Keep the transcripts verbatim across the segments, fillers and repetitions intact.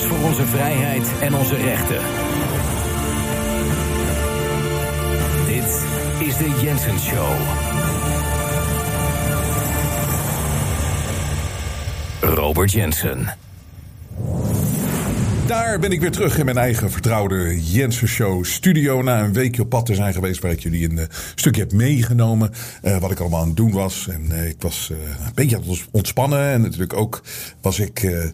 strijders voor onze vrijheid en onze rechten. Dit is de Jensen Show. Robert Jensen. Daar ben ik weer terug in mijn eigen vertrouwde Jensen Show studio. Na een weekje op pad te zijn geweest waar ik jullie een uh, stukje heb meegenomen. Uh, wat ik allemaal aan het doen was. En uh, ik was uh, een beetje aan het ontspannen. En natuurlijk ook was ik... Uh,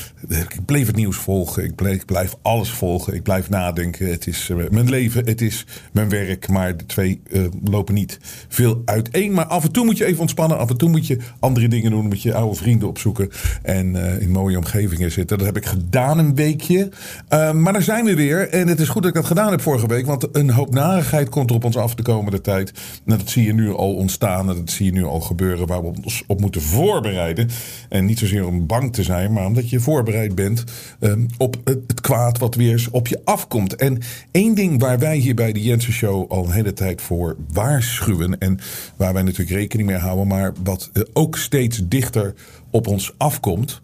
ik bleef het nieuws volgen. Ik, bleef, ik blijf alles volgen. Ik blijf nadenken. Het is uh, mijn leven. Het is mijn werk. Maar de twee uh, lopen niet veel uiteen. Maar af en toe moet je even ontspannen. Af en toe moet je andere dingen doen. Moet je oude vrienden opzoeken. En uh, in mooie omgevingen zitten. Dat heb ik gedaan een weekje. Uh, maar daar zijn we weer. En het is goed dat ik dat gedaan heb vorige week. Want een hoop narigheid komt er op ons af de komende tijd. En dat zie je nu al ontstaan. En dat zie je nu al gebeuren. Waar we ons op moeten voorbereiden. En niet zozeer om bang te zijn. Maar omdat je voorbereid bent um, op het, het kwaad wat weer eens op je afkomt. En één ding waar wij hier bij de Jensen Show al een hele tijd voor waarschuwen. En waar wij natuurlijk rekening mee houden. Maar wat uh, ook steeds dichter op ons afkomt.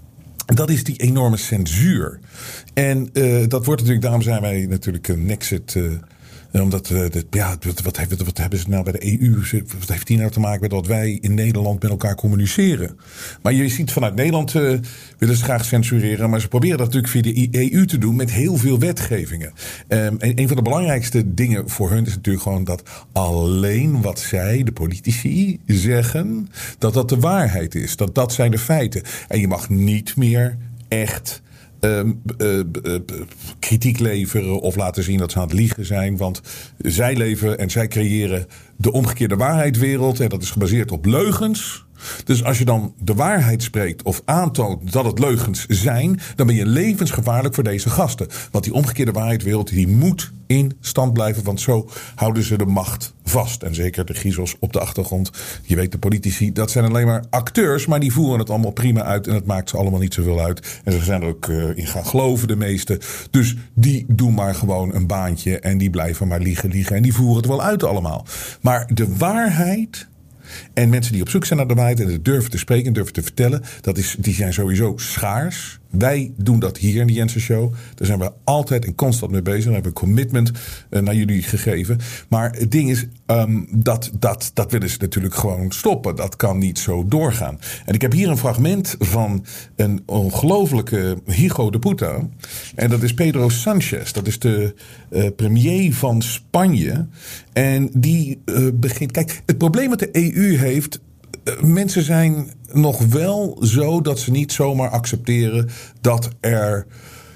Dat is die enorme censuur. En uh, dat wordt natuurlijk, daarom zijn wij natuurlijk een Nexit. Uh, omdat, uh, dat, ja, wat, wat, hebben, wat hebben ze nou bij de E U? Wat heeft die nou te maken met wat wij in Nederland met elkaar communiceren? Maar je ziet vanuit Nederland uh, willen ze graag censureren. Maar ze proberen dat natuurlijk via de E U te doen met heel veel wetgevingen. Um, en een van de belangrijkste dingen voor hun is natuurlijk gewoon dat alleen wat zij, de politici, zeggen, dat dat de waarheid is. Dat dat zijn de feiten. En je mag niet meer echt... Uh, uh, uh, kritiek leveren of laten zien dat ze aan het liegen zijn. Want zij leven en zij creëren de omgekeerde waarheidswereld. En dat is gebaseerd op leugens. Dus als je dan de waarheid spreekt of aantoont dat het leugens zijn, dan ben je levensgevaarlijk voor deze gasten. Want die omgekeerde waarheidswereld die moet in stand blijven. Want zo houden ze de macht vast. En zeker de griezels op de achtergrond. Je weet, de politici, dat zijn alleen maar acteurs. Maar die voeren het allemaal prima uit. En het maakt ze allemaal niet zoveel uit. En ze zijn er ook uh, in gaan geloven, de meesten. Dus die doen maar gewoon een baantje. En die blijven maar liegen, liegen. En die voeren het wel uit allemaal. Maar de waarheid... En mensen die op zoek zijn naar de waarheid en het durven te spreken en durven te vertellen, dat is, die zijn sowieso schaars. Wij doen dat hier in de Jensen Show. Daar zijn we altijd en constant mee bezig. Daar hebben we een commitment uh, naar jullie gegeven. Maar het ding is, um, dat, dat, dat willen ze natuurlijk gewoon stoppen. Dat kan niet zo doorgaan. En ik heb hier een fragment van een ongelofelijke Hijo de Puta. En dat is Pedro Sánchez. Dat is de uh, premier van Spanje. En die uh, begint... Kijk, het probleem wat de E U heeft... Mensen zijn nog wel zo dat ze niet zomaar accepteren dat er,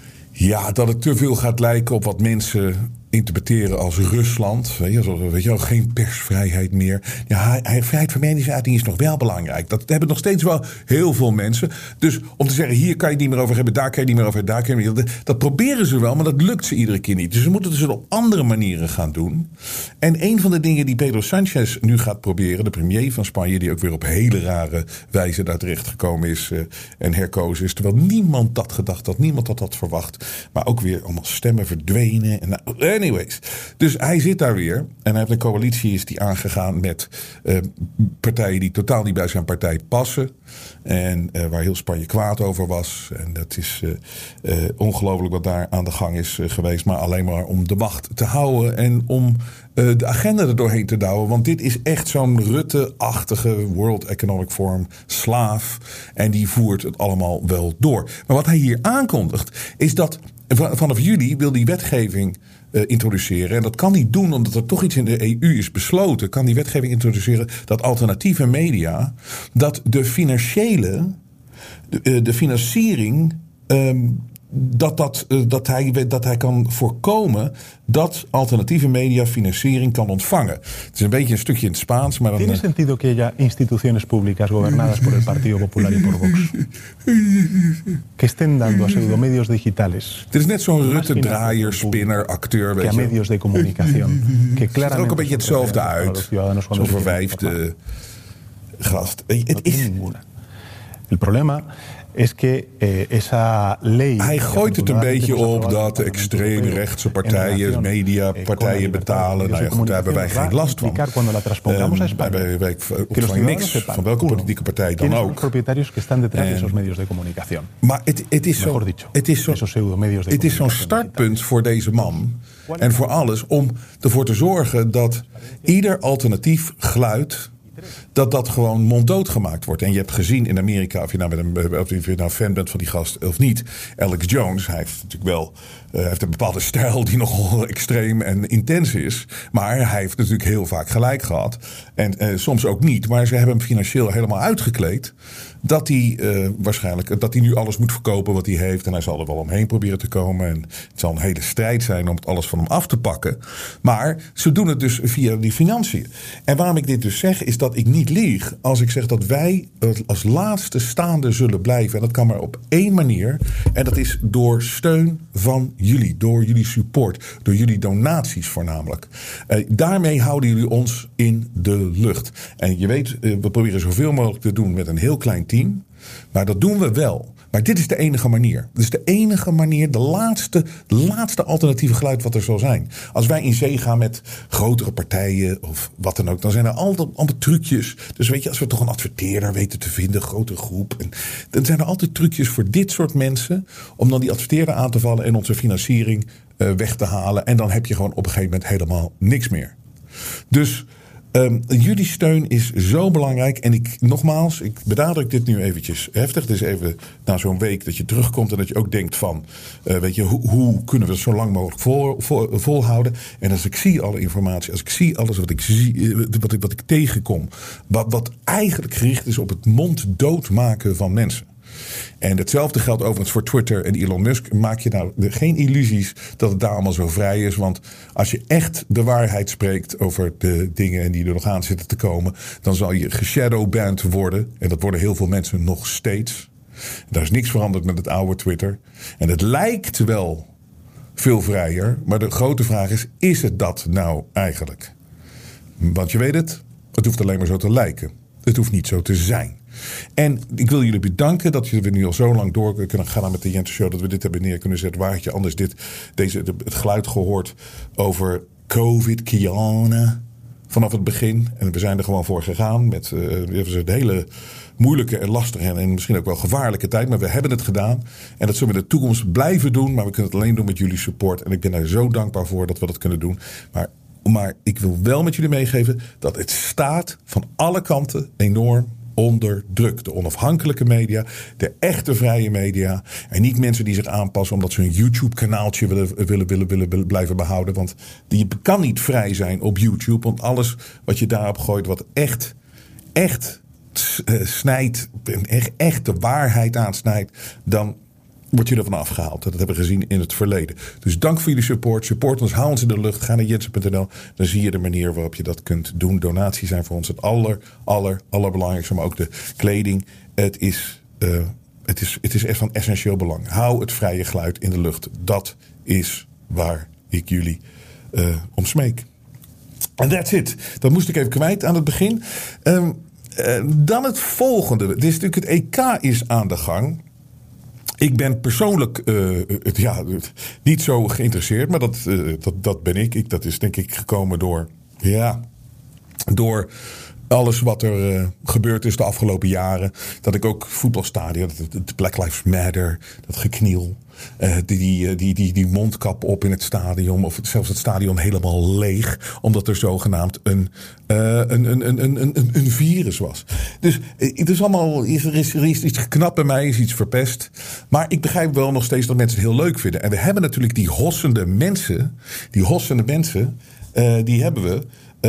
ja, dat het te veel gaat lijken op wat mensen interpreteren als Rusland. Weet je, weet je wel, geen persvrijheid meer. Ja, vrijheid van meningsuiting is nog wel belangrijk. Dat hebben nog steeds wel heel veel mensen. Dus om te zeggen, hier kan je het niet meer over hebben, daar kan je het niet meer over hebben, daar kan je het niet meer. Dat proberen ze wel, maar dat lukt ze iedere keer niet. Dus ze moeten het dus op andere manieren gaan doen. En een van de dingen die Pedro Sánchez nu gaat proberen, de premier van Spanje, die ook weer op hele rare wijze daar terecht gekomen is uh, en herkozen is, terwijl niemand dat gedacht had, niemand had dat verwacht. Maar ook weer allemaal stemmen verdwenen. En nou, anyways. Dus hij zit daar weer. En hij heeft een coalitie is die aangegaan met uh, partijen die totaal niet bij zijn partij passen. En uh, waar heel Spanje kwaad over was. En dat is uh, uh, ongelooflijk wat daar aan de gang is uh, geweest. Maar alleen maar om de macht te houden. En om uh, de agenda er doorheen te douwen. Want dit is echt zo'n Rutte-achtige World Economic Forum slaaf. En die voert het allemaal wel door. Maar wat hij hier aankondigt is dat vanaf juli wil die wetgeving uh, introduceren. En dat kan hij doen omdat er toch iets in de E U is besloten. Kan die wetgeving introduceren dat alternatieve media, dat de financiële, de, uh, de financiering, um, dat, dat, uh, dat, hij, dat hij kan voorkomen dat alternatieve media financiering kan ontvangen. Het is een beetje een stukje in het Spaans, maar dan... ¿Tiene sentido que haya instituciones públicas gobernadas por el Partido Popular y por Vox que estén dando a pseudomedios digitales? Het is net zo'n Rutte-draaier, spinner, acteur, weet je. Que a medios de comunicación que het ziet er ook een beetje hetzelfde uit. Zo'n verwijfde gast. Het is... El problema es que eh, esa ley... Hij gooit het een beetje op dat de extreemrechtse partijen, mediapartijen betalen. Nou ja, goed, daar hebben wij geen last van. Um, wij, wij ontvangen niks van welke politieke partij dan ook. En, maar het, het is zo, het is zo, het is zo'n startpunt voor deze man en voor alles om ervoor te zorgen dat ieder alternatief geluid, dat dat gewoon monddood gemaakt wordt. En je hebt gezien in Amerika, of je nou, met een, of je nou fan bent van die gast of niet, Alex Jones, hij heeft natuurlijk wel uh, heeft een bepaalde stijl die nogal extreem en intens is. Maar hij heeft natuurlijk heel vaak gelijk gehad. En uh, soms ook niet. Maar ze hebben hem financieel helemaal uitgekleed. Dat hij uh, waarschijnlijk dat hij nu alles moet verkopen wat hij heeft. En hij zal er wel omheen proberen te komen. En het zal een hele strijd zijn om het alles van hem af te pakken. Maar ze doen het dus via die financiën. En waarom ik dit dus zeg, is dat ik niet lieg als ik zeg dat wij als laatste staande zullen blijven. En dat kan maar op één manier. En dat is door steun van jullie. Door jullie support. Door jullie donaties voornamelijk. Uh, daarmee houden jullie ons in de lucht. En je weet, uh, we proberen zoveel mogelijk te doen met een heel klein team. Maar dat doen we wel. Maar dit is de enige manier. Dit is de enige manier, de laatste, de laatste alternatieve geluid wat er zal zijn. Als wij in zee gaan met grotere partijen of wat dan ook, dan zijn er altijd, altijd trucjes. Dus weet je, als we toch een adverteerder weten te vinden, een grote groep. En dan zijn er altijd trucjes voor dit soort mensen om dan die adverteerder aan te vallen en onze financiering uh, weg te halen. En dan heb je gewoon op een gegeven moment helemaal niks meer. Dus Um, jullie steun is zo belangrijk. En ik, nogmaals, ik benadruk dit nu eventjes heftig. Het is even na zo'n week dat je terugkomt en dat je ook denkt van, uh, weet je, hoe, hoe kunnen we het zo lang mogelijk vol, vol, volhouden? En als ik zie alle informatie, als ik zie alles wat ik zie, wat ik, wat ik tegenkom, wat, wat eigenlijk gericht is op het monddood maken van mensen. En hetzelfde geldt overigens voor Twitter en Elon Musk. Maak je nou geen illusies dat het daar allemaal zo vrij is. Want als je echt de waarheid spreekt over de dingen die er nog aan zitten te komen, dan zal je geshadowband worden. En dat worden heel veel mensen nog steeds. Daar is niks veranderd met het oude Twitter. En het lijkt wel veel vrijer. Maar de grote vraag is, is het dat nou eigenlijk? Want je weet het, het hoeft alleen maar zo te lijken. Het hoeft niet zo te zijn. En ik wil jullie bedanken dat we nu al zo lang door kunnen gaan met de Jensen Show, dat we dit hebben neer kunnen zetten. Waar had je anders dit, deze, het geluid gehoord over COVID, Kiana, vanaf het begin. En we zijn er gewoon voor gegaan met uh, een hele moeilijke en lastige en misschien ook wel gevaarlijke tijd. Maar we hebben het gedaan. En dat zullen we in de toekomst blijven doen. Maar we kunnen het alleen doen met jullie support. En ik ben daar zo dankbaar voor dat we dat kunnen doen. Maar Maar ik wil wel met jullie meegeven dat het staat van alle kanten enorm onder druk. De onafhankelijke media, de echte vrije media. En niet mensen die zich aanpassen omdat ze een YouTube-kanaaltje willen, willen, willen, willen, willen blijven behouden. Want je kan niet vrij zijn op YouTube. Want alles wat je daarop gooit, wat echt, echt snijdt, echt, echt de waarheid aansnijdt, dan word je ervan afgehaald. Dat hebben we gezien in het verleden. Dus dank voor jullie support. Support ons, hou ons in de lucht. Ga naar jensen punt n l. Dan zie je de manier waarop je dat kunt doen. Donaties zijn voor ons het aller, aller, allerbelangrijkste. Maar ook de kleding. Het is, uh, het is, het is echt van essentieel belang. Hou het vrije geluid in de lucht. Dat is waar ik jullie uh, om smeek. En that's it. Dat moest ik even kwijt aan het begin. Um, uh, dan het volgende. Dit is natuurlijk het E K is aan de gang. Ik ben persoonlijk uh, het, ja, niet zo geïnteresseerd, maar dat, uh, dat, dat ben ik. ik. Dat is denk ik gekomen door, ja, door alles wat er uh, gebeurd is de afgelopen jaren. Dat ik ook voetbalstadion, het Black Lives Matter, dat gekniel, uh, die, die, die, die mondkap op in het stadion, of zelfs het stadion helemaal leeg, omdat er zogenaamd een, uh, een, een, een, een, een, een virus was. Dus het is allemaal, er is, er is iets geknapt bij mij, is iets verpest. Maar ik begrijp wel nog steeds dat mensen het heel leuk vinden. En we hebben natuurlijk die hossende mensen, die hossende mensen, uh, die hebben we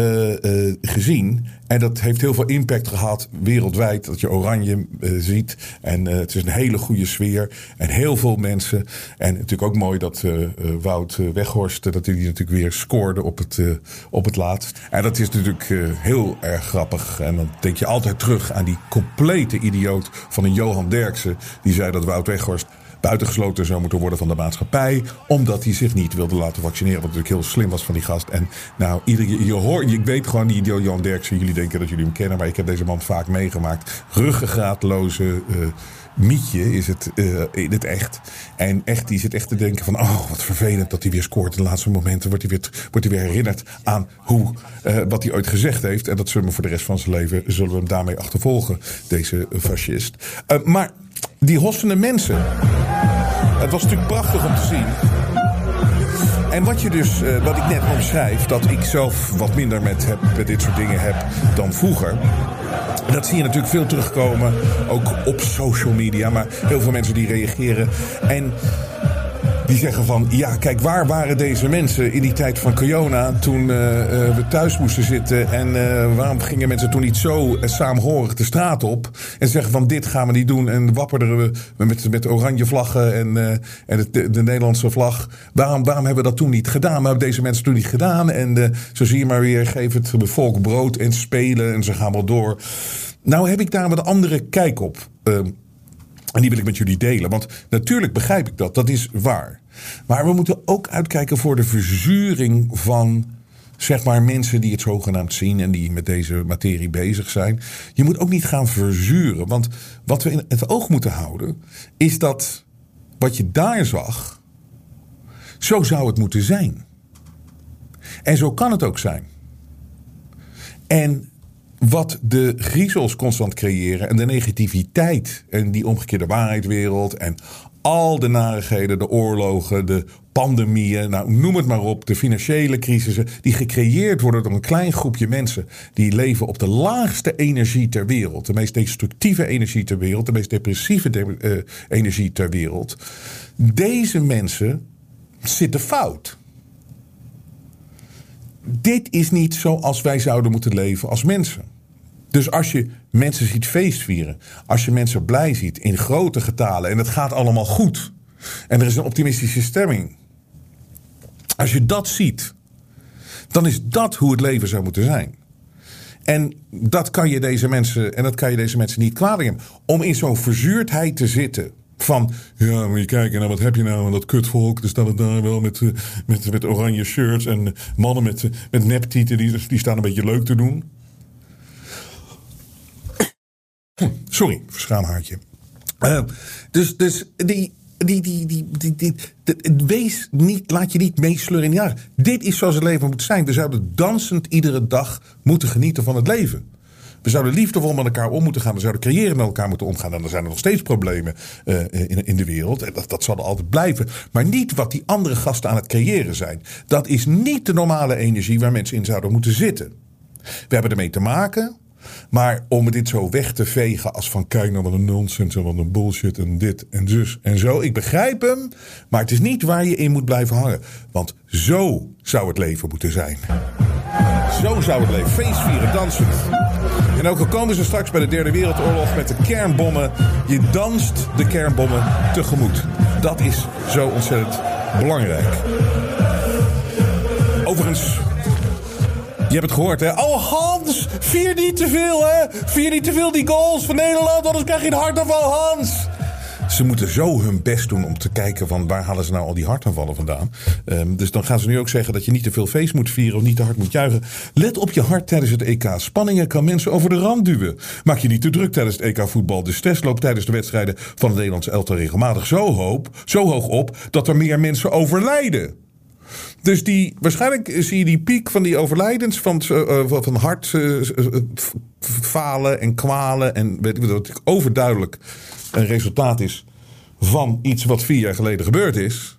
Uh, uh, gezien. En dat heeft heel veel impact gehad wereldwijd. Dat je oranje uh, ziet. En uh, het is een hele goede sfeer. En heel veel mensen. En natuurlijk ook mooi dat uh, uh, Wout uh, Weghorst, uh, dat hij natuurlijk weer scoorde op het, uh, op het laatst. En dat is natuurlijk uh, heel erg grappig. En dan denk je altijd terug aan die complete idioot van een Johan Derksen. Die zei dat Wout Weghorst buitengesloten zou moeten worden van de maatschappij. Omdat hij zich niet wilde laten vaccineren. Wat natuurlijk heel slim was van die gast. En nou, iedereen, je hoort, ik weet gewoon die Johan Derksen. Jullie denken dat jullie hem kennen. Maar ik heb deze man vaak meegemaakt. Ruggengraatloze uh, mietje is het uh, in het echt. En echt, die zit echt te denken van, oh, wat vervelend dat hij weer scoort. In de laatste momenten wordt hij weer, wordt hij weer herinnerd aan hoe, uh, wat hij ooit gezegd heeft. En dat zullen we voor de rest van zijn leven, zullen we hem daarmee achtervolgen, deze fascist. Uh, maar die hossende mensen, het was natuurlijk prachtig om te zien. En wat je dus, uh, wat ik net omschrijf, dat ik zelf wat minder met, heb, met dit soort dingen heb dan vroeger. Dat zie je natuurlijk veel terugkomen, ook op social media. Maar heel veel mensen die reageren en die zeggen van, ja, kijk, waar waren deze mensen in die tijd van corona toen uh, uh, we thuis moesten zitten en uh, waarom gingen mensen toen niet zo uh, saamhorig de straat op en zeggen van, dit gaan we niet doen en wapperden we met, met oranje vlaggen en, uh, en de, de Nederlandse vlag. Waarom, waarom hebben we dat toen niet gedaan? Maar hebben deze mensen toen niet gedaan en uh, zo zie je maar weer, geef het volk brood en spelen en ze gaan wel door. Nou heb ik daar wat andere kijk op. Uh, En die wil ik met jullie delen. Want natuurlijk begrijp ik dat. Dat is waar. Maar we moeten ook uitkijken voor de verzuring van, zeg maar, mensen die het zogenaamd zien en die met deze materie bezig zijn. Je moet ook niet gaan verzuren. Want wat we in het oog moeten houden is dat wat je daar zag, zo zou het moeten zijn. En zo kan het ook zijn. En wat de griezels constant creëren en de negativiteit en die omgekeerde waarheidswereld en al de narigheden, de oorlogen, de pandemieën, nou noem het maar op, de financiële crisissen die gecreëerd worden door een klein groepje mensen die leven op de laagste energie ter wereld, de meest destructieve energie ter wereld, de meest depressieve de, uh, energie ter wereld. Deze mensen zitten fout. Dit is niet zoals wij zouden moeten leven als mensen. Dus als je mensen ziet feestvieren, als je mensen blij ziet in grote getalen en het gaat allemaal goed en er is een optimistische stemming. Als je dat ziet, dan is dat hoe het leven zou moeten zijn. En dat kan je deze mensen, en dat kan je deze mensen niet kwalijk nemen. Om in zo'n verzuurdheid te zitten. Van, ja, moet je kijken, nou, wat heb je nou aan dat kutvolk? Er staan het daar wel met, met, met oranje shirts en mannen met, met neptieten, die, die staan een beetje leuk te doen. Sorry, schaamhaartje. Uh, dus dus die, die, die, die, die, die, die, wees niet, laat je niet meesleuren in de jaren. Dit is zoals het leven moet zijn. We zouden dansend iedere dag moeten genieten van het leven. We zouden liefdevol met elkaar om moeten gaan. We zouden creëren met elkaar moeten omgaan. En er zijn er nog steeds problemen uh, in, in de wereld. En dat, dat zal er altijd blijven. Maar niet wat die andere gasten aan het creëren zijn. Dat is niet de normale energie waar mensen in zouden moeten zitten. We hebben ermee te maken. Maar om dit zo weg te vegen als van kijk nou wat een nonsens en wat een bullshit en dit en zus en zo. Ik begrijp hem, maar het is niet waar je in moet blijven hangen. Want zo zou het leven moeten zijn. Zo zou het leven. Feestvieren, dansen. En ook al komen ze straks bij de Derde Wereldoorlog met de kernbommen. Je danst de kernbommen tegemoet. Dat is zo ontzettend belangrijk. Overigens, je hebt het gehoord, hè? Oh, Hans, vier niet te veel, hè? Vier niet te veel die goals van Nederland, anders krijg je een hartaanval, Hans. Ze moeten zo hun best doen om te kijken van waar halen ze nou al die hartaanvallen vandaan. Um, dus dan gaan ze nu ook zeggen dat je niet te veel feest moet vieren of niet te hard moet juichen. Let op je hart tijdens het E K. Spanningen kan mensen over de rand duwen. Maak je niet te druk tijdens het E K voetbal. De stress loopt tijdens de wedstrijden van het Nederlandse elftal regelmatig zo, hoop, zo hoog op dat er meer mensen overlijden. Dus die, waarschijnlijk zie je die piek van die overlijdens van, uh, van hartfalen uh, en kwalen en weet ik wat, dat overduidelijk een resultaat is van iets wat vier jaar geleden gebeurd is.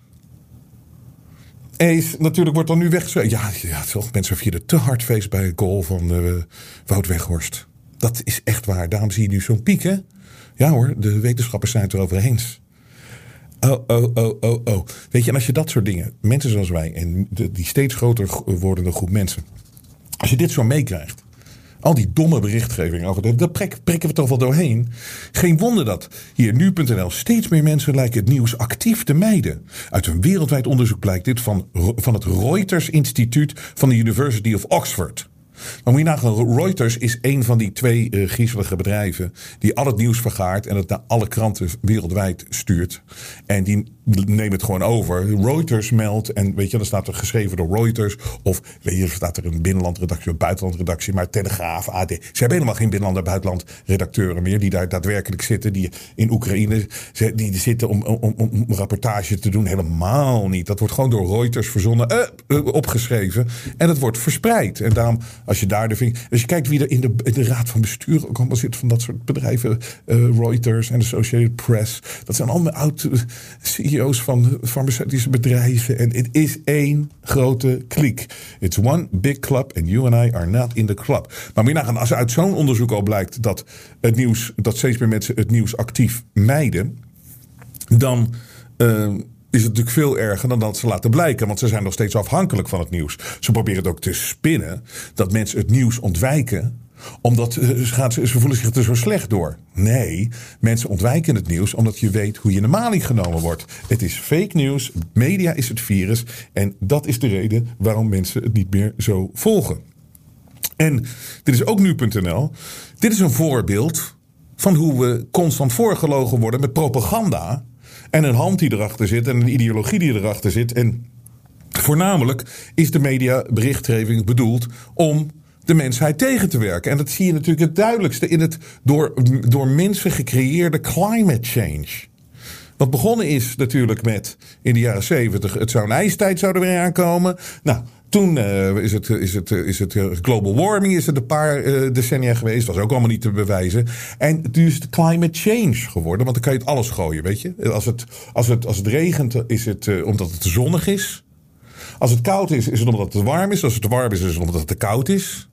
En is, natuurlijk wordt dan nu weg. Ja, ja, mensen vierden te hard feest bij het goal van uh, Wout Weghorst. Dat is echt waar. Daarom zie je nu zo'n piek, hè? Ja hoor, de wetenschappers zijn het erover eens. Oh, oh, oh, oh, oh. Weet je, en als je dat soort dingen, mensen zoals wij en de, die steeds groter wordende groep mensen, als je dit zo meekrijgt, al die domme berichtgeving over, daar prikken we toch wel doorheen. Geen wonder dat hier nu punt n l steeds meer mensen lijken het nieuws actief te mijden. Uit een wereldwijd onderzoek blijkt dit van, van het Reuters Instituut van de University of Oxford. Maar moet je nagaan, Reuters is een van die twee uh, griezelige bedrijven die al het nieuws vergaart en het naar alle kranten wereldwijd stuurt. En die nemen het gewoon over. Reuters meldt, en weet je, dan staat er geschreven door Reuters, of weet je, er staat er een binnenlandredactie of buitenlandredactie, maar Telegraaf, A D. Ze hebben helemaal geen binnenland- en buitenlandredacteuren meer die daar daadwerkelijk zitten, die in Oekraïne die, die zitten om, om, om rapportage te doen. Helemaal niet. Dat wordt gewoon door Reuters verzonnen, uh, uh, opgeschreven en het wordt verspreid. En daarom, als je daar de vinger, als je kijkt wie er in de, in de raad van bestuur ook allemaal zit van dat soort bedrijven, uh, Reuters en Associated Press, dat zijn allemaal oud C E O's van farmaceutische bedrijven. En het is één grote kliek. It's one big club and you and I are not in the club. Maar moet je nagaan, als uit zo'n onderzoek al blijkt dat het nieuws, dat steeds meer mensen het nieuws actief mijden, dan uh, is het natuurlijk veel erger dan dat ze laten blijken. Want ze zijn nog steeds afhankelijk van het nieuws. Ze proberen het ook te spinnen dat mensen het nieuws ontwijken, omdat uh, ze, gaan, ze voelen zich er zo slecht door. Nee, mensen ontwijken het nieuws omdat je weet hoe je in de maling genomen wordt. Het is fake news, media is het virus. En dat is de reden waarom mensen het niet meer zo volgen. En dit is ook nu punt n l. Dit is een voorbeeld van hoe we constant voorgelogen worden met propaganda. En een hand die erachter zit en een ideologie die erachter zit. En voornamelijk is de mediaberichtgeving bedoeld om de mensheid tegen te werken. En dat zie je natuurlijk het duidelijkste in het door, door mensen gecreëerde climate change. Wat begonnen is natuurlijk met in de jaren zeventig, het zou een ijstijd zouden weer aankomen. Nou, toen uh, is het, is het, is het uh, global warming is het een paar uh, decennia geweest. Dat was ook allemaal niet te bewijzen. En nu is het climate change geworden. Want dan kan je het alles gooien, weet je. Als het, als het, als het regent is het uh, omdat het te zonnig is. Als het koud is, is het omdat het te warm is. Als het te warm is, is het omdat het te koud is.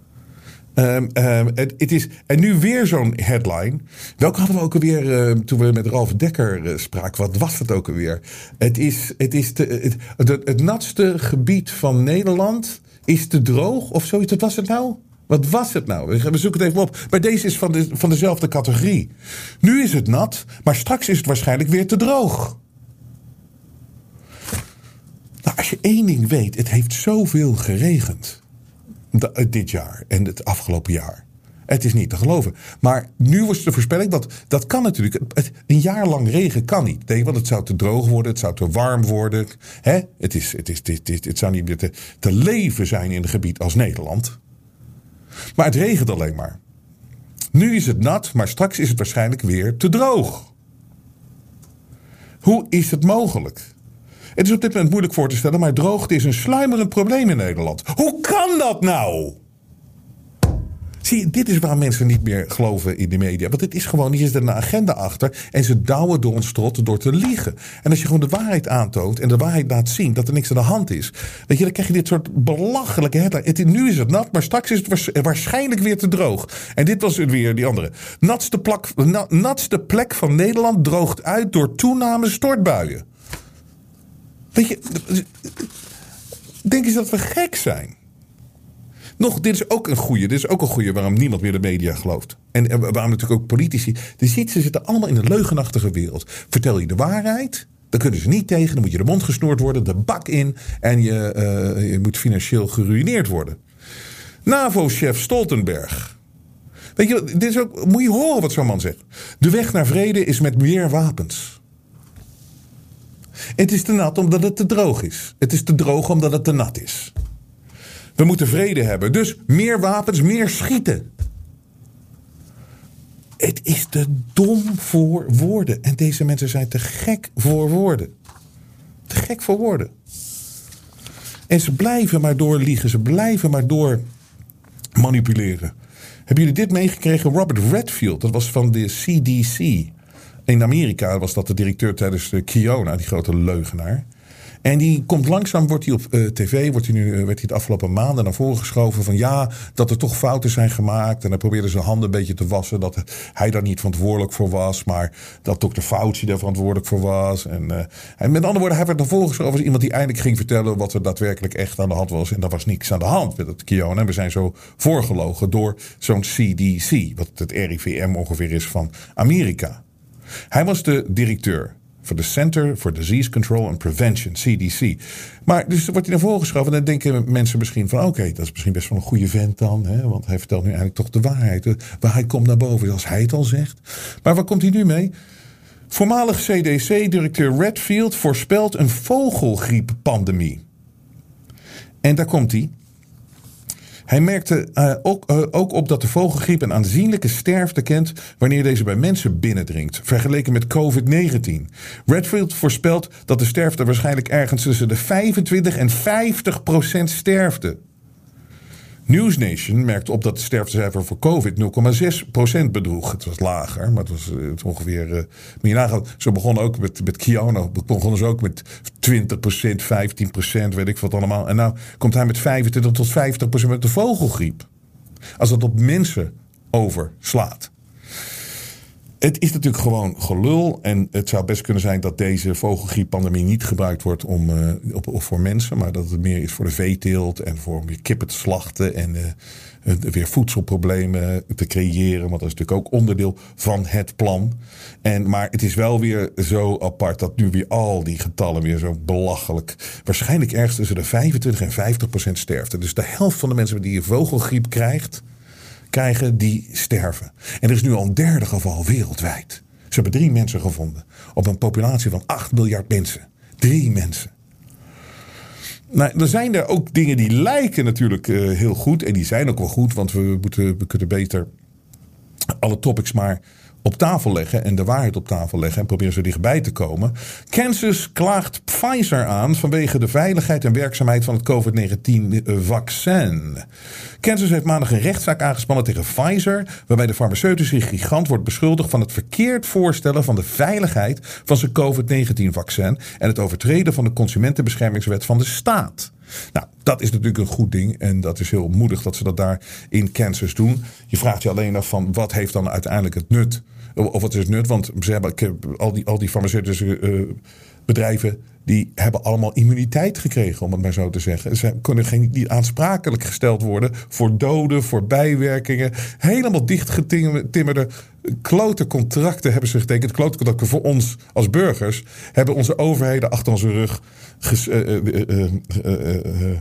Um, um, het, het is, en nu weer zo'n headline. Welke hadden we ook alweer uh, toen we met Ralf Dekker uh, spraken? Wat was het ook alweer? Het is, het, is te, het, het, het natste gebied van Nederland is te droog of zoiets. Wat was het nou? Wat was het nou? We zoeken het even op. Maar deze is van, de, van dezelfde categorie. Nu is het nat, maar straks is het waarschijnlijk weer te droog. Nou, als je één ding weet, het heeft zoveel geregend dit jaar en het afgelopen jaar. Het is niet te geloven. Maar nu was de voorspelling, dat, dat kan natuurlijk. Een jaar lang regen kan niet. Nee, want het zou te droog worden, het zou te warm worden. Hè? Het, is, het, is, het, is, het zou niet meer te, te leven zijn in een gebied als Nederland. Maar het regent alleen maar. Nu is het nat, maar straks is het waarschijnlijk weer te droog. Hoe is het mogelijk? Het is op dit moment moeilijk voor te stellen, maar droogte is een sluimerend probleem in Nederland. Hoe kan dat nou? Zie je, dit is waarom mensen niet meer geloven in de media. Want het is gewoon, hier is er een agenda achter. En ze douwen door ons strot door te liegen. En als je gewoon de waarheid aantoont en de waarheid laat zien dat er niks aan de hand is. Weet je, dan krijg je dit soort belachelijke headline. Nu is het nat, maar straks is het waarschijnlijk weer te droog. En dit was weer die andere. Natste, plak, na, natste plek van Nederland droogt uit door toename stortbuien. Weet je, denk eens dat we gek zijn. Nog, dit is ook een goeie. Dit is ook een goeie waarom niemand meer de media gelooft. En, en waarom natuurlijk ook politici. De ziet, ze zitten allemaal in een leugenachtige wereld. Vertel je de waarheid, dan kunnen ze niet tegen. Dan moet je de mond gesnoerd worden, de bak in. En je, uh, je moet financieel geruïneerd worden. NAVO-chef Stoltenberg. Weet je, dit is ook, moet je horen wat zo'n man zegt. De weg naar vrede is met meer wapens. Het is te nat omdat het te droog is. Het is te droog omdat het te nat is. We moeten vrede hebben. Dus meer wapens, meer schieten. Het is te dom voor woorden. En deze mensen zijn te gek voor woorden. Te gek voor woorden. En ze blijven maar doorliegen. Ze blijven maar door manipuleren. Hebben jullie dit meegekregen? Robert Redfield, dat was van de C D C. In Amerika was dat de directeur tijdens de Kiona, die grote leugenaar. En die komt langzaam, wordt hij op uh, tv, wordt hij nu, uh, werd hij de afgelopen maanden naar voren geschoven van ja, dat er toch fouten zijn gemaakt. En hij probeerde zijn handen een beetje te wassen, dat hij daar niet verantwoordelijk voor was, maar dat dokter Fauci daar verantwoordelijk voor was. En, uh, en met andere woorden, hij werd naar voren geschoven als iemand die eindelijk ging vertellen wat er daadwerkelijk echt aan de hand was. En daar was niks aan de hand met het Kiona. En we zijn zo voorgelogen door zo'n C D C, wat het R I V M ongeveer is van Amerika. Hij was de directeur. voor de Center for Disease Control and Prevention, C D C. Maar dus wordt hij naar voren geschoven. En dan denken mensen misschien van... oké, okay, dat is misschien best wel een goede vent dan. Hè? Want hij vertelt nu eigenlijk toch de waarheid. De waarheid komt naar boven, als hij het al zegt. Maar waar komt hij nu mee? Voormalig C D C-directeur Redfield voorspelt een vogelgrieppandemie. En daar komt hij. Hij merkte uh, ook, uh, ook op dat de vogelgriep een aanzienlijke sterfte kent wanneer deze bij mensen binnendringt, vergeleken met covid negentien. Redfield voorspelt dat de sterfte waarschijnlijk ergens tussen de vijfentwintig en vijftig procent sterfte. Newsnation merkte op dat het sterftecijfer voor COVID nul komma zes procent bedroeg. Het was lager, maar het was uh, het ongeveer... Uh, meer nagaan. Zo begonnen ook met, met Kiona. Begonnen ze ook met twintig procent, vijftien procent, weet ik wat allemaal. En nou komt hij met vijfentwintig tot vijftig procent met de vogelgriep. Als dat op mensen overslaat. Het is natuurlijk gewoon gelul. En het zou best kunnen zijn dat deze vogelgrieppandemie niet gebruikt wordt om, uh, op, op voor mensen. Maar dat het meer is voor de veeteelt en voor om weer kippen te slachten. En uh, uh, weer voedselproblemen te creëren. Want dat is natuurlijk ook onderdeel van het plan. En, maar het is wel weer zo apart dat nu weer al die getallen weer zo belachelijk. Waarschijnlijk ergens tussen de vijfentwintig en vijftig procent sterfte. Dus de helft van de mensen die een vogelgriep krijgt... krijgen die sterven. En er is nu al een derde geval wereldwijd. Ze hebben drie mensen gevonden. Op een populatie van acht miljard mensen. Drie mensen. Nou, er zijn er ook dingen die lijken natuurlijk uh, heel goed. En die zijn ook wel goed. Want we, moeten, we kunnen beter alle topics maar op tafel leggen. En de waarheid op tafel leggen. En proberen zo dichtbij te komen. Kansas klaagt Pfizer aan vanwege de veiligheid en werkzaamheid van het covid negentien vaccin. Kansas heeft maandag een rechtszaak aangespannen tegen Pfizer, waarbij de farmaceutische gigant wordt beschuldigd van het verkeerd voorstellen van de veiligheid van zijn covid negentien vaccin en het overtreden van de consumentenbeschermingswet van de staat. Nou, dat is natuurlijk een goed ding en dat is heel moedig dat ze dat daar in Kansas doen. Je vraagt je alleen af van wat heeft dan uiteindelijk het nut? Of wat is het nut? Want ze hebben al die, al die farmaceutische uh, bedrijven die hebben allemaal immuniteit gekregen, om het maar zo te zeggen. Ze kunnen geen, niet aansprakelijk gesteld worden voor doden, voor bijwerkingen. Helemaal dichtgetimmerde klote contracten hebben ze getekend. Klote contracten voor ons als burgers hebben onze overheden achter onze rug ges, uh, uh, uh, uh, uh,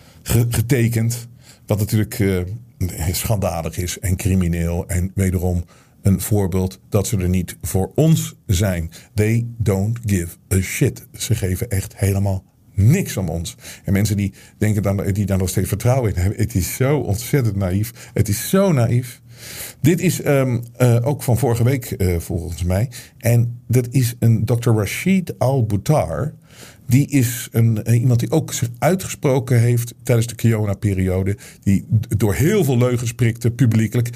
getekend. Wat natuurlijk uh, schandalig is en crimineel en wederom een voorbeeld dat ze er niet voor ons zijn. They don't give a shit. Ze geven echt helemaal niks om ons. En mensen die denken dan, die daar nog steeds vertrouwen in hebben. Het is zo ontzettend naïef. Het is zo naïef. Dit is um, uh, ook van vorige week uh, volgens mij. En dat is een dokter Rashid Al-Buttar. Die is een, uh, iemand die ook zich uitgesproken heeft tijdens de Kiona-periode. Die door heel veel leugens prikte, publiekelijk.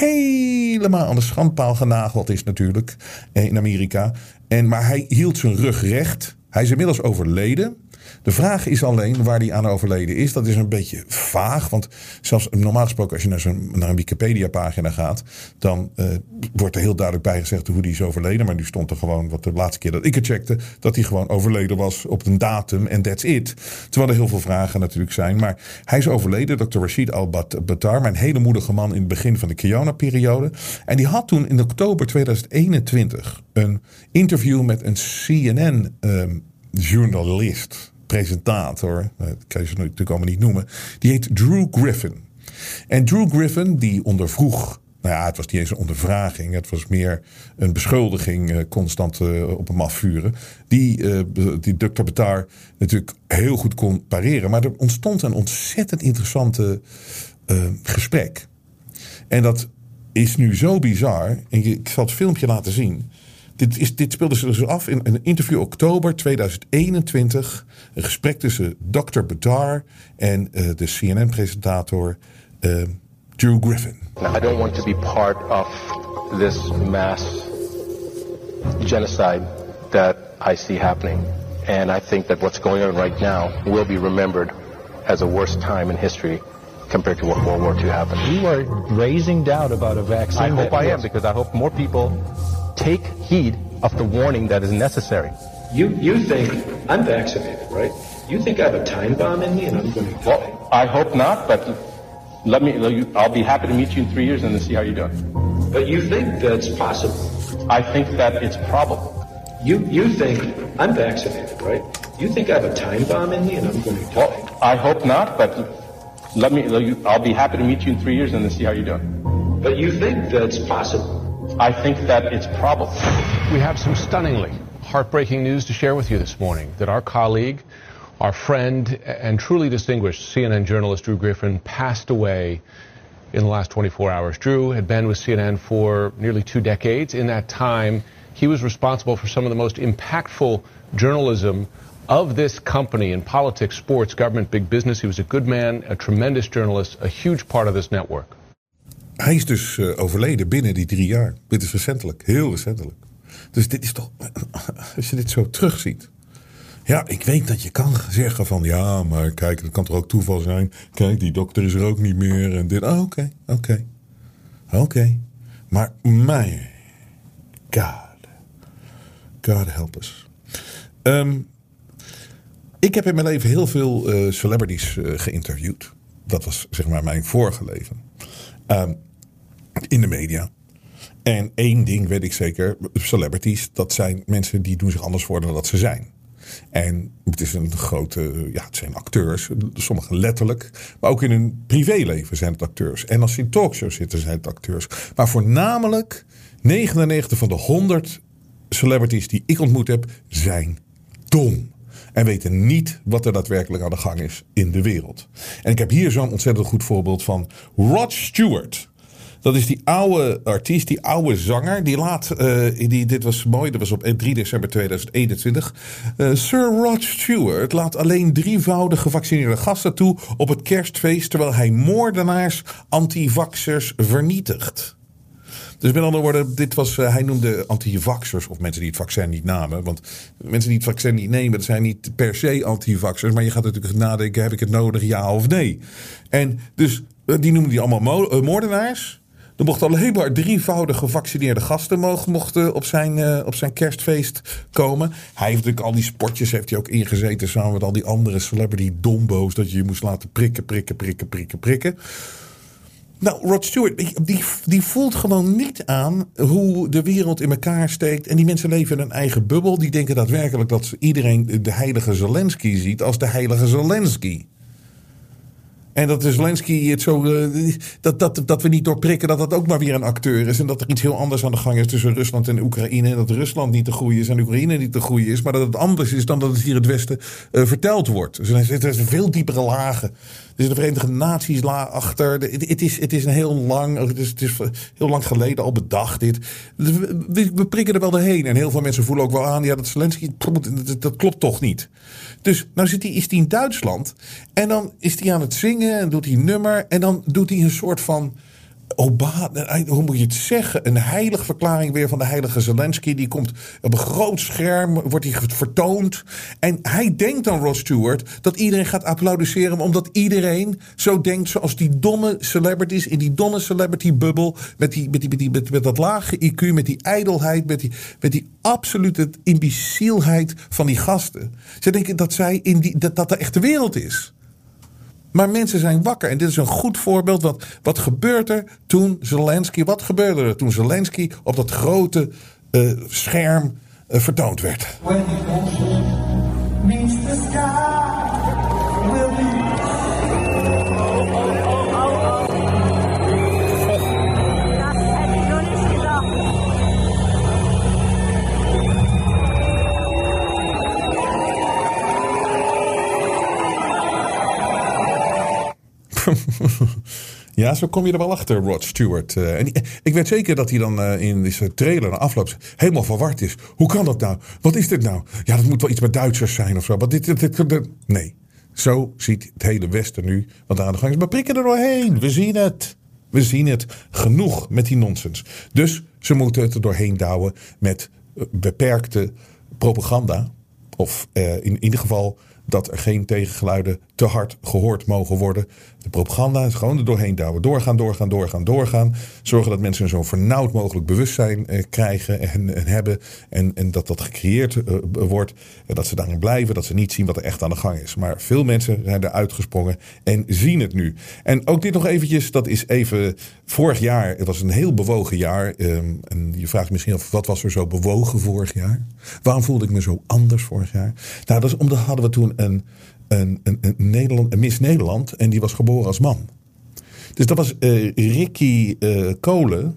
Helemaal aan de schandpaal genageld is natuurlijk uh, in Amerika. En, maar hij hield zijn rug recht. Hij is inmiddels overleden. De vraag is alleen waar hij aan overleden is. Dat is een beetje vaag. Want zelfs normaal gesproken als je naar, zo'n, naar een Wikipedia-pagina gaat, dan uh, wordt er heel duidelijk bijgezegd hoe die is overleden. Maar nu stond er gewoon, wat de laatste keer dat ik het checkte, dat hij gewoon overleden was op een datum en that's it. Terwijl er heel veel vragen natuurlijk zijn. Maar hij is overleden, dokter Rashid Al-Buttar. Maar een hele moedige man in het begin van de Kiona-periode. En die had toen in oktober tweeduizend eenentwintig een interview met een C N N-journalist. presentator, dat kan je ze natuurlijk allemaal niet noemen, die heet Drew Griffin. En Drew Griffin, die ondervroeg, nou ja, het was niet eens een ondervraging, het was meer een beschuldiging, uh, constant uh, op hem afvuren, die, uh, die dokter Buttar natuurlijk heel goed kon pareren. Maar er ontstond een ontzettend interessante uh, gesprek. En dat is nu zo bizar, en ik zal het filmpje laten zien. Dit, is, dit speelde zich dus af in een interview oktober tweeduizend eenentwintig. Een gesprek tussen dokter Buttar en uh, de C N N-presentator uh, Drew Griffin. Now, I don't want to be part of this mass genocide that I see happening. And I think that what's going on right now will be remembered as a worst time in history compared to what World War Two happened. You are raising doubt about a vaccine. I hope I am, because I hope more people take heed of the warning that is necessary. You you think I'm vaccinated, right? You think I have a time bomb in me and I'm going to die? Well, I hope not, but let me. I'll be happy to meet you in three years and then see how you're doing. But you think that's possible? I think that it's probable. You you think I'm vaccinated, right? You think I have a time bomb in me and I'm going to die? Well, I hope not, but let me. I'll be happy to meet you in three years and then see how you're doing. But you think that's possible? I think that it's probable. We have some stunningly heartbreaking news to share with you this morning, that our colleague, our friend, and truly distinguished C N N journalist Drew Griffin passed away in the last twenty-four hours. Drew had been with C N N for nearly two decades. In that time, he was responsible for some of the most impactful journalism of this company in politics, sports, government, big business. He was a good man, a tremendous journalist, a huge part of this network. Hij is dus uh, overleden binnen die drie jaar. Dit is recentelijk, heel recentelijk. Dus dit is toch, als je dit zo terugziet. Ja, ik weet dat je kan zeggen van, ja, maar kijk, dat kan toch ook toeval zijn. Kijk, die dokter is er ook niet meer en dit. Oh, oké, okay, oké. Okay. Oké. Okay. Maar, my God. God help us. Um, ik heb in mijn leven heel veel uh, celebrities uh, geïnterviewd. Dat was, zeg maar, mijn vorige leven. Um, in de media. En één ding weet ik zeker. Celebrities, dat zijn mensen die doen zich anders voor dan dat ze zijn. En het is een grote, ja, het zijn acteurs. Sommigen letterlijk. Maar ook in hun privéleven zijn het acteurs. En als ze in talkshows zitten zijn het acteurs. Maar voornamelijk negenennegentig van de honderd celebrities die ik ontmoet heb zijn dom. En weten niet wat er daadwerkelijk aan de gang is in de wereld. En ik heb hier zo'n ontzettend goed voorbeeld van Rod Stewart. Dat is die oude artiest, die oude zanger. Die laat, uh, die, dit was mooi, dat was op drie december tweeduizend eenentwintig. Uh, Sir Rod Stewart laat alleen drievoudig gevaccineerde gasten toe op het kerstfeest, terwijl hij moordenaars, antivaxers vernietigt. Dus met andere woorden, dit was, uh, hij noemde antivaxers, of mensen die het vaccin niet namen. Want mensen die het vaccin niet nemen, dat zijn niet per se antivaxers. Maar je gaat natuurlijk nadenken, heb ik het nodig, ja of nee? En dus, uh, die noemde die allemaal mo- uh, moordenaars. Er mochten alleen maar drievoudig gevaccineerde gasten mogen, mochten op zijn, uh, op zijn kerstfeest komen. Hij heeft natuurlijk al die spotjes heeft hij ook ingezeten samen met al die andere celebrity dombo's. Dat je je moest laten prikken, prikken, prikken, prikken, prikken. Nou, Rod Stewart, die, die voelt gewoon niet aan hoe de wereld in elkaar steekt. En die mensen leven in een eigen bubbel. Die denken daadwerkelijk dat iedereen de heilige Zelensky ziet als de heilige Zelensky. En dat de Zelensky het zo, uh, dat, dat, dat we niet doorprikken dat dat ook maar weer een acteur is. En dat er iets heel anders aan de gang is tussen Rusland en Oekraïne. En dat Rusland niet te groeien is en Oekraïne niet te groeien is. Maar dat het anders is dan dat het hier in het Westen uh, verteld wordt. Dus er zijn veel diepere lagen. Er is de Verenigde Naties la achter. Het is, het is een heel lang, het is, het is heel lang geleden al bedacht dit. We, we prikken er wel doorheen. En heel veel mensen voelen ook wel aan, ja, dat Zelensky, dat, dat klopt toch niet. Dus nou zit hij, is hij in Duitsland. En dan is hij aan het zingen en doet hij een nummer. En dan doet hij een soort van, Obama, hoe moet je het zeggen? Een heilige verklaring weer van de heilige Zelensky. Die komt op een groot scherm, wordt hij vertoond. En hij denkt dan, Rod Stewart, dat iedereen gaat applaudisseren. Omdat iedereen zo denkt zoals die domme celebrities in die domme celebrity bubbel. Met, die, met, die, met, die, met, met dat lage I Q, met die ijdelheid, met die, met die absolute imbecielheid van die gasten. Ze denken dat, zij in die, dat, dat de echte wereld is. Maar mensen zijn wakker. En dit is een goed voorbeeld. Wat, wat gebeurt er toen Zelensky... Wat gebeurde er toen Zelensky op dat grote uh, scherm uh, vertoond werd? When the ocean meets the sky, will be... Ja, zo kom je er wel achter, Rod Stewart. Uh, en die, ik weet zeker dat hij dan uh, in deze trailer na afloop helemaal verward is. Hoe kan dat nou? Wat is dit nou? Ja, dat moet wel iets met Duitsers zijn of zo. Maar dit, dit, dit, dit, nee, zo ziet het hele Westen nu wat aan de gang is. Maar prikken er doorheen. We zien het. We zien het. Genoeg met die nonsens. Dus ze moeten het er doorheen douwen met beperkte propaganda. Of uh, in ieder geval dat er geen tegengeluiden te hard gehoord mogen worden. De propaganda is gewoon er doorheen douwen. Doorgaan, doorgaan, doorgaan, doorgaan. Zorgen dat mensen een zo vernauwd mogelijk bewustzijn eh, krijgen en, en hebben. En, en dat dat gecreëerd uh, wordt. En dat ze daarin blijven. Dat ze niet zien wat er echt aan de gang is. Maar veel mensen zijn er uitgesprongen en zien het nu. En ook dit nog eventjes. Dat is even vorig jaar. Het was een heel bewogen jaar. Um, en je vraagt misschien af, wat was er zo bewogen vorig jaar? Waarom voelde ik me zo anders vorig jaar? Nou, dat is omdat hadden we toen een, een, een, een, Nederland, een Miss Nederland. En die was geboren als man. Dus dat was uh, Ricky uh, Kolen.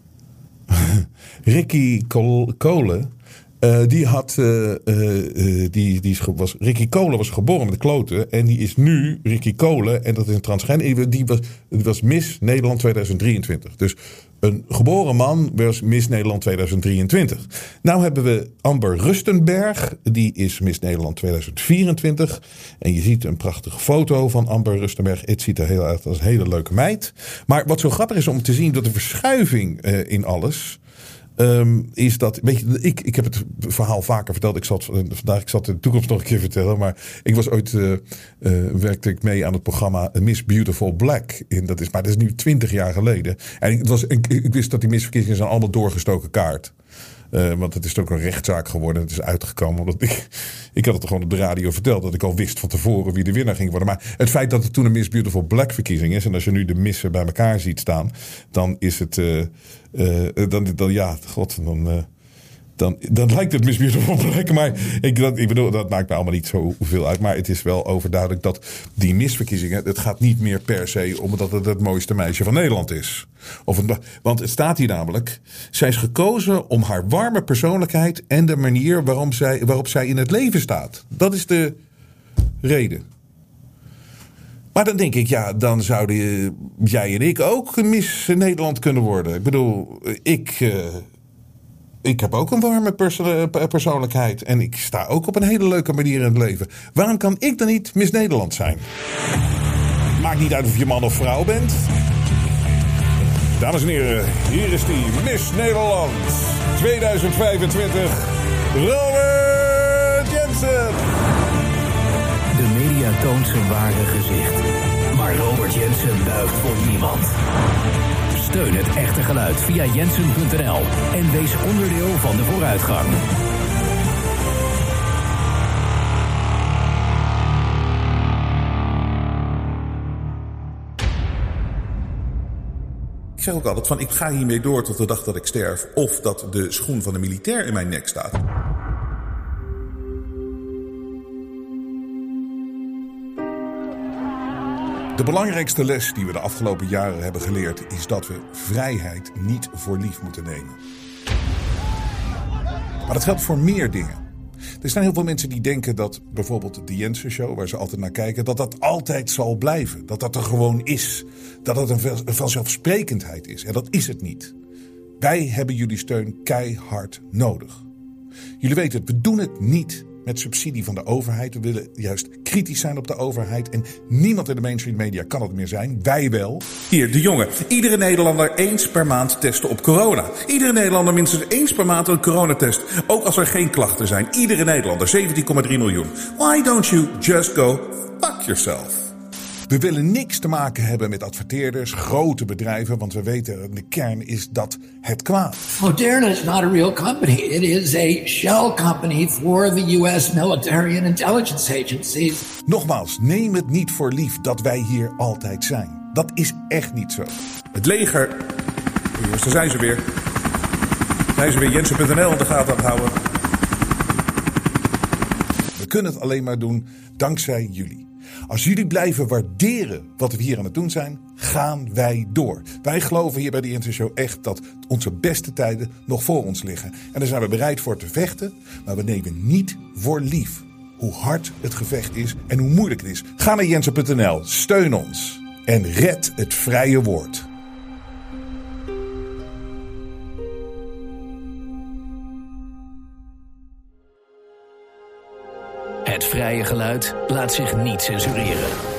Ricky Kolen. Uh, die had, uh, uh, die, die was, Ricky Kolen was geboren met de kloten. En die is nu Ricky Kolen. En dat is een transgender. Die was, die was Miss Nederland tweeduizend drieëntwintig. Dus een geboren man was Miss Nederland tweeduizend drieëntwintig. Nou hebben we Amber Rustenberg. Die is Miss Nederland tweeduizend vierentwintig. En je ziet een prachtige foto van Amber Rustenberg. Het ziet er heel uit als een hele leuke meid. Maar wat zo grappig is om te zien dat de verschuiving uh, in alles... Um, is dat, weet je, ik, ik heb het verhaal vaker verteld. Ik zat vandaag, ik zat de toekomst nog een keer vertellen. Maar ik was ooit, uh, uh, werkte ik mee aan het programma Miss Beautiful Black. En dat is, maar dat is nu twintig jaar geleden. En ik, het was, ik, ik wist dat die misverkiezingen zijn allemaal doorgestoken kaart. Uh, want het is ook een rechtszaak geworden. Het is uitgekomen. Omdat ik, ik had het gewoon op de radio verteld. Dat ik al wist van tevoren wie de winnaar ging worden. Maar het feit dat het toen een Miss Beautiful Black verkiezing is. En als je nu de missen bij elkaar ziet staan. Dan is het. Uh, uh, dan, dan ja, god. Dan. Uh, Dan, dan lijkt het Miss Beautiful Black. Maar ik, dat, ik bedoel, dat maakt me allemaal niet zoveel uit. Maar het is wel overduidelijk dat die misverkiezingen... het gaat niet meer per se omdat het het mooiste meisje van Nederland is. Of het, want het staat hier namelijk... zij is gekozen om haar warme persoonlijkheid... en de manier waarom zij, waarop zij in het leven staat. Dat is de reden. Maar dan denk ik, ja, dan zouden jij en ik ook Miss Nederland kunnen worden. Ik bedoel, ik... Uh, Ik heb ook een warme perso- persoonlijkheid. En ik sta ook op een hele leuke manier in het leven. Waarom kan ik dan niet Miss Nederland zijn? Maakt niet uit of je man of vrouw bent. Dames en heren, hier is die Miss Nederland tweeduizend vijfentwintig. Robert Jensen. De media toont zijn ware gezicht. Maar Robert Jensen buigt voor niemand. Steun het echte geluid via jensen punt n l en wees onderdeel van de vooruitgang. Ik zeg ook altijd van, ik ga hiermee door tot de dag dat ik sterf. Of dat de schoen van de militair in mijn nek staat. De belangrijkste les die we de afgelopen jaren hebben geleerd... is dat we vrijheid niet voor lief moeten nemen. Maar dat geldt voor meer dingen. Er zijn heel veel mensen die denken dat bijvoorbeeld de Jensen Show... waar ze altijd naar kijken, dat dat altijd zal blijven. Dat dat er gewoon is. Dat dat een vanzelfsprekendheid is. En dat is het niet. Wij hebben jullie steun keihard nodig. Jullie weten het, we doen het niet... met subsidie van de overheid. We willen juist kritisch zijn op de overheid. En niemand in de mainstream media kan het meer zijn. Wij wel. Hier, de jongen. Iedere Nederlander eens per maand testen op corona. Iedere Nederlander minstens eens per maand een coronatest. Ook als er geen klachten zijn. Iedere Nederlander, zeventien komma drie miljoen. Why don't you just go fuck yourself? We willen niks te maken hebben met adverteerders, grote bedrijven, want we weten, de kern is dat het kwaad. Moderna is not a real company. It is a shell company for the U S military and intelligence agencies. Nogmaals, neem het niet voor lief dat wij hier altijd zijn. Dat is echt niet zo. Het leger. Jongens, daar zijn ze weer. Zijn ze weer jensen punt n l in de gaten aan het houden. We kunnen het alleen maar doen dankzij jullie. Als jullie blijven waarderen wat we hier aan het doen zijn, gaan wij door. Wij geloven hier bij de Jensen Show echt dat onze beste tijden nog voor ons liggen. En daar zijn we bereid voor te vechten, maar we nemen niet voor lief hoe hard het gevecht is en hoe moeilijk het is. Ga naar jensen punt n l, steun ons en red het vrije woord. Het vrije geluid laat zich niet censureren.